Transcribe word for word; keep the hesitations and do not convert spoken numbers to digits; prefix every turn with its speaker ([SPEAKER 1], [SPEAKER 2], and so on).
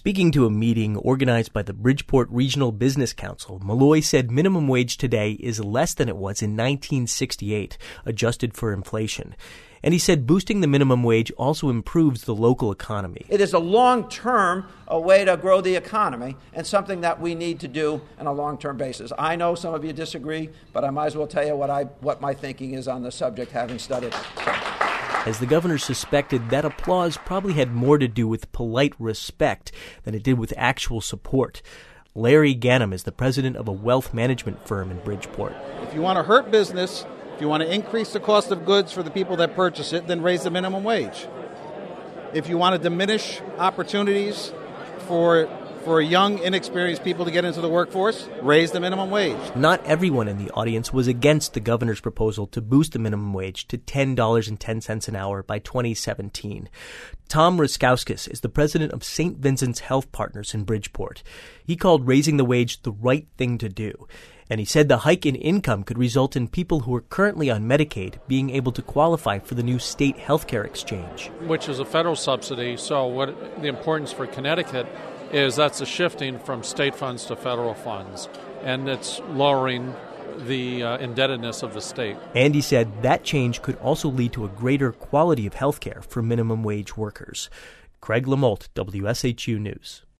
[SPEAKER 1] Speaking to a meeting organized by the Bridgeport Regional Business Council, Malloy said minimum wage today is less than it was in nineteen sixty-eight, adjusted for inflation. And he said boosting the minimum wage also improves the local economy.
[SPEAKER 2] It is a long-term a way to grow the economy and something that we need to do on a long-term basis. I know some of you disagree, but I might as well tell you what I what my thinking is on the subject, having studied it. So.
[SPEAKER 1] As the governor suspected, that applause probably had more to do with polite respect than it did with actual support. Larry Gannam is the president of a wealth management firm in Bridgeport.
[SPEAKER 3] If you want to hurt business, if you want to increase the cost of goods for the people that purchase it, then raise the minimum wage. If you want to diminish opportunities for for young, inexperienced people to get into the workforce, raise the minimum wage.
[SPEAKER 1] Not everyone in the audience was against the governor's proposal to boost the minimum wage to ten dollars and ten cents an hour by twenty seventeen. Tom Raskowskis is the president of Saint Vincent's Health Partners in Bridgeport. He called raising the wage the right thing to do. And he said the hike in income could result in people who are currently on Medicaid being able to qualify for the new state health care exchange.
[SPEAKER 4] Which is a federal subsidy, so what the importance for Connecticut is that's a shifting from state funds to federal funds, and it's lowering the uh, indebtedness of the state.
[SPEAKER 1] And he said that change could also lead to a greater quality of health care for minimum wage workers. Craig Lamolt, W S H U News.